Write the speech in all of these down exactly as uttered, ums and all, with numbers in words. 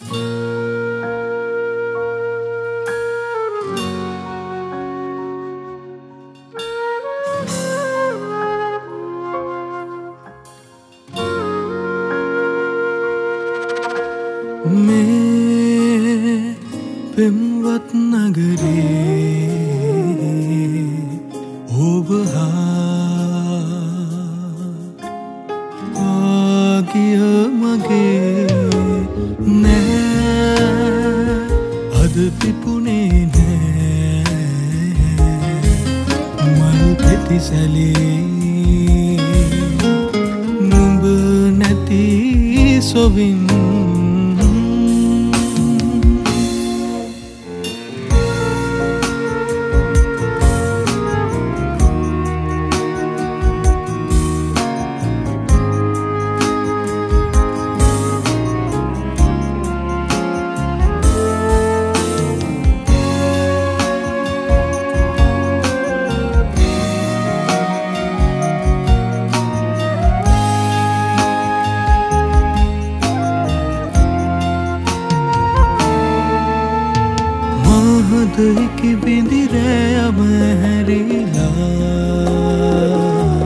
මේ පෙම්වත් නගරේ ඔබ හා ගිය මගේ නෑ අද පිපුනේ නෑ මල් පෙති සැලේ නුඹ නැති සොවින් महदकी बिंदिरे अब हैरीला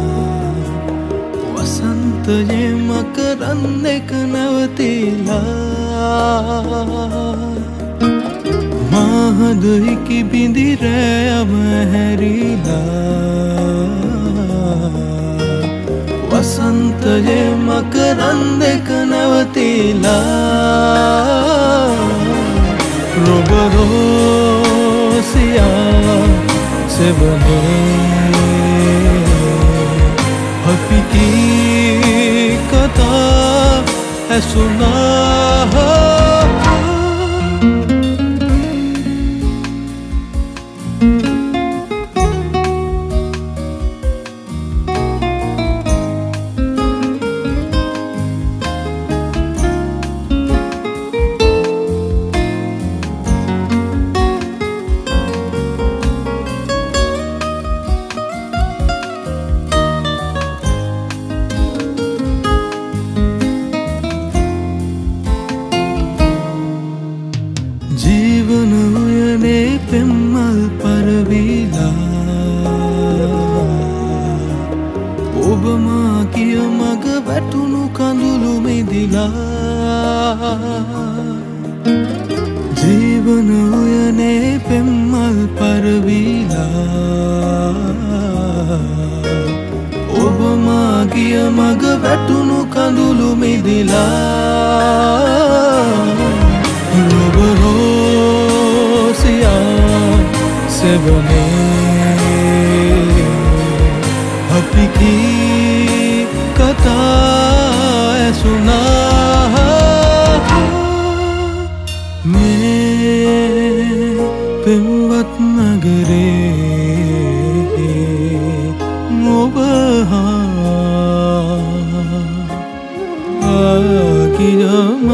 वसंत ये मकरंदे कनवतीला महदकी बिंदिरे अब हैरीला वसंत ये मकरंदे कनवतीला रोबरोसिया से बने हकीकत है सुना जीवन उयने पेम्मल परवीला ඔබ මා කිය මග වැටුණු කඳුළු මිදිලා ජීවන උයනේ පෙම්මල් පරවීලා ඔබ මා කිය මග වැටුණු කඳුළු මිදිලා रोबरोसिया से बने हकीकत है सुना मैं पेम्वत नगरे ඔබ හා ගිය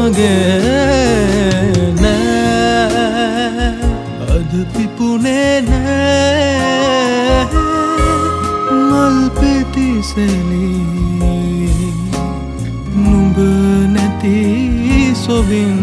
මගේ නෑ අද පිපුනේ නෑ මල් පෙති සැලී නුඹ නැති සොවින්